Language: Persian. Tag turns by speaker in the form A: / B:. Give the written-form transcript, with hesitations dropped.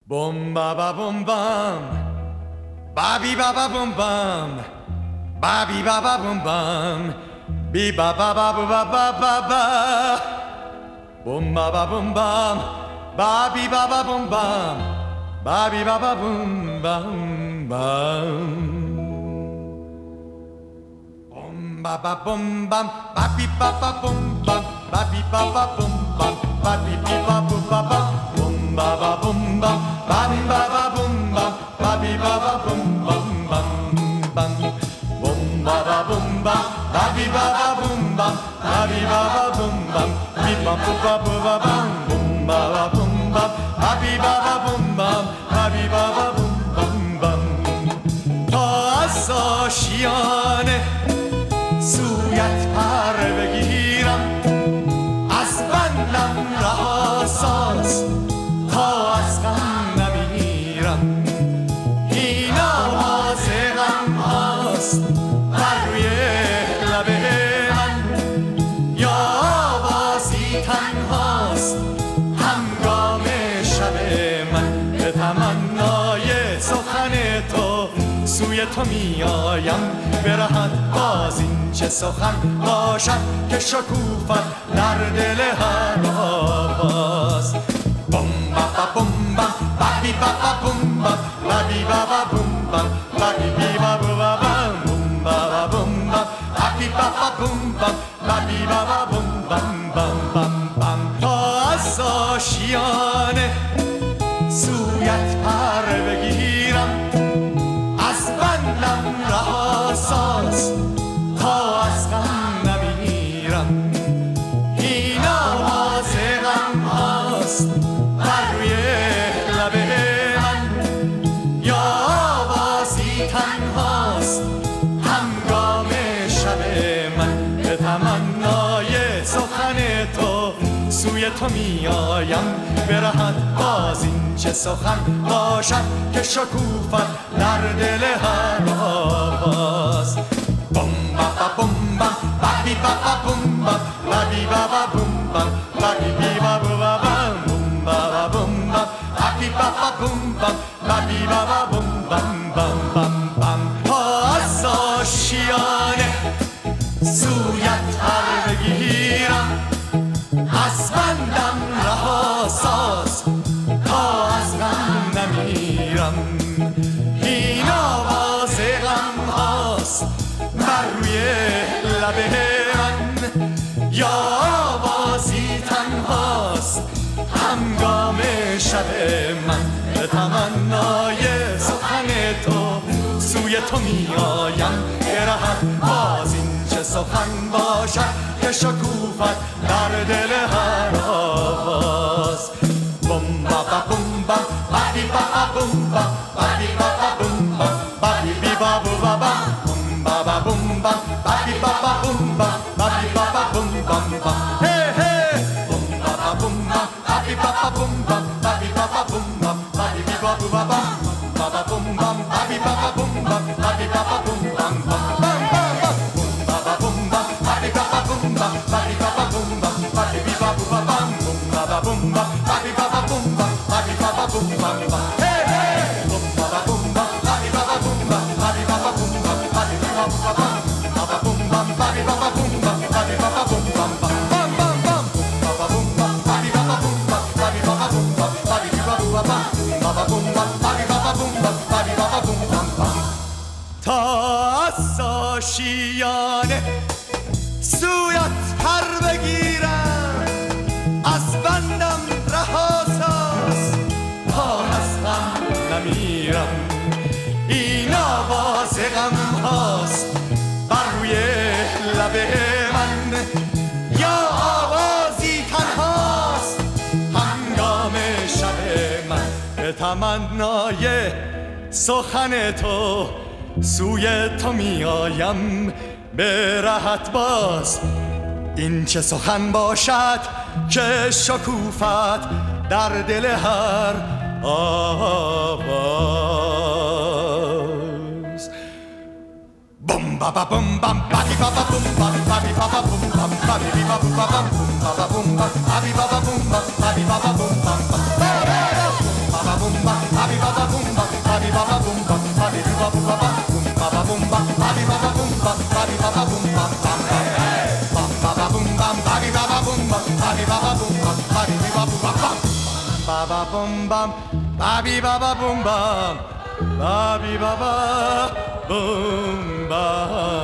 A: Bom ba ba bom bam, ba bi ba ba bom bam, ba bi ba ba bom bam, bi ba ba ba ba ba ba ba ba. Bom ba ba bom bam, ba bi ba ba bom bam, ba bi ba ba bom bam bam. Bom ba ba bom bam, ba bi ba ba bom bam, ba bi ba ba bom bam, ba bi bi ba ba ba ba. Bom ba ba bom bam, ba bi ba ba bom bam, ba bi ba ba bom bam bam bam. Bom ba ba bom bam, ba bi ba ba bom bam, ba bi ba ba bom bam, bi ba ba ba ba bam. Bom ba ba bom bam, ba bi ba ba bom bam, ba bi ba ba bom bam bam. تا از آشیانه سویت پر بگیرم، از بندم رها ساز تا از غم نمیرم. این آواز غم هاست بر روی لب من، یا آوازی تنهاست هنگام شب من. به تمنای سخن تو سوی تو می آیم، به رهت باز این چه سخن باشد که شکوفت در دل هر آواز. بم با با بم بم، با بی با با بم بم، با بی با با بم بم، با بی بی با با بم. بم با با بم بم، با بی با با بم بم، با بی با با بم بم بم بم بم. تا از آشیانه سویت پر بگیرم، از بندم رها ساز تا از غم نمیرم. این آواز غم هاست بر روی لب من، یا آوازی تنهاست هنگام شب من. به تمنای سخن تو سوی تو می آیم، به رهت باز این چه سخن باشد که شکوفت در دل هر آواز. بم با با بم بم، با بی با با بم بم، با بی با با بم بم، با بی بی با با بم. بم با با بم بم، با بی با با بم بم، با بی با با بم بم بم بم بم. تا از آشیانه سویت پر بگیرم، از بندم رها ساز تا از غم نمیرم. این آواز غم هاست بر روی لب من، یا آوازی تنهاست هنگام شب من. به تمنای سخن تو سوی تو می آیم، به رهت باز این چه سخن باشد که شکوفت در دل هر آواز. بم با با بم بم، با بی با با بم بم، با بی با با بم بم، با بی بی با با بم. بم با با بم بم، با بی با با بم بم، با بی با با بم بم بم. هی هی بم با با بم بم، با بی با با بم بم، با بی با با بم بم، با بی بی با با بم. با با بم بم، با بی با با بم بم، با بی با با بم بم بم بم بم. بم با با بم بم، با بی با با بم بم، با بی با با بم بم، با بی بی با با بم. بم با با بم بم، با بی با با بم بم، با بی با با بم بم بم. هی هی بم با با بم بم، با بی با با بم بم، با بی با با بم بم، با بی بی با با بم. با با بم بم، با بی با با بم بم، با بی با با بم بم بم بم بم بم. بم با با بم بم، با بی با با بم بم، با بی با با بم بم، با بی بی با با بم. با با بم بم، با بی با با بم بم، با بی با با بم بم بم. تا از آشیانه سویت پر بگیرم، از بندم رها ساز تا از غم نمیرم. این آواز غم هاست بر روی لب من، یا آوازی تنهاست هنگام شب من. به تمنای سخن تو سوی تو می آیم، به رهت باز این چه سخن باشد که شکوفت در دل هر آواز. بم با با بم بم با بی با با بم بم با بی با با بم بم با بی بی با با بم بم با با بم بم با بی با با بم بم با بی با با بم بم با با بم بم baba boom bam bam bam. Bam baba boom bam, babi baba boom bam, babi baba boom bam, babi baba boom bam bam. Baba boom bam, babi baba boom bam, babi baba boom bam.